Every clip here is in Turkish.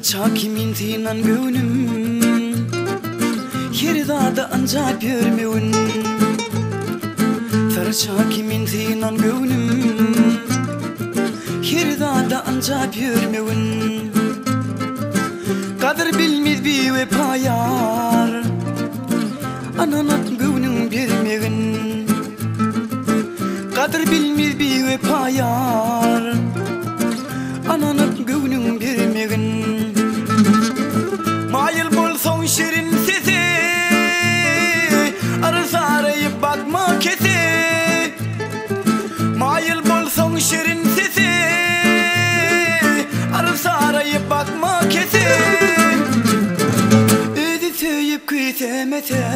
Çakimin tinan gönüm Yeridada ancak görmüyün Çakimin tinan gönüm Yeridada ancak görmüyün Kadir bilmez bir vefayar Ananat gönüm bilmeyin Kadir bilmez bir vefayar Ananat gönüm bilmeyin Mayıl bolson şirin sesi Arası arayıp bakma kesi Mayıl bolson şirin sesi Arası arayıp bakma kesi Ödü söyüp küsemese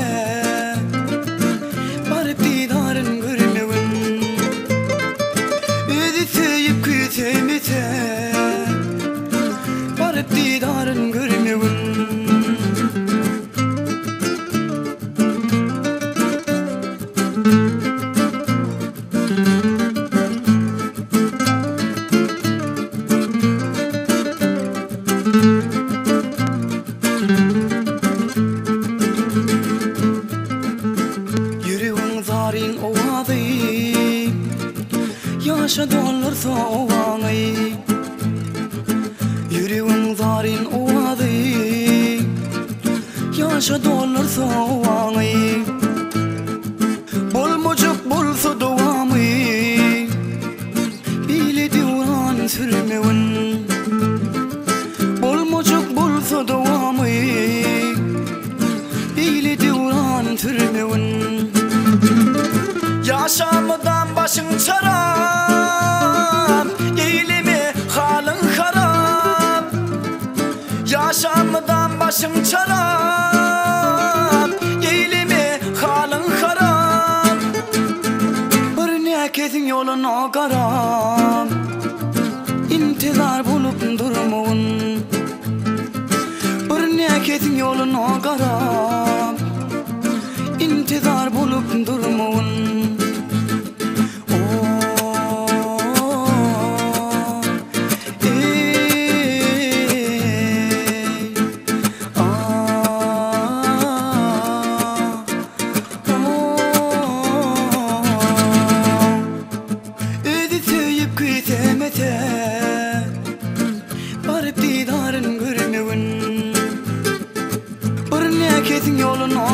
Barıp didarın görmüyün Ödü söyüp küsemese Barıp didarın görmüyün Yüreğin zarin ovadı Yaşa dolarsa ovanı Yüreğin zarin ovadı Yaşa dolarsa ovanı Bolmocuk bolsa doğamı Bile divan sürmüyün Bolmocuk bolsa doğamı Bile divan sürmüyün Yaşamadan başın çarap Eylemi halın harap Yaşamadan başın çarap Eylemi halın harap Bir neketin yoluna karam İntizar bulup durmayın Bir neketin yoluna karam İntizar bulup durmayın Barıp didarın görmüyün Bir neketin yoluna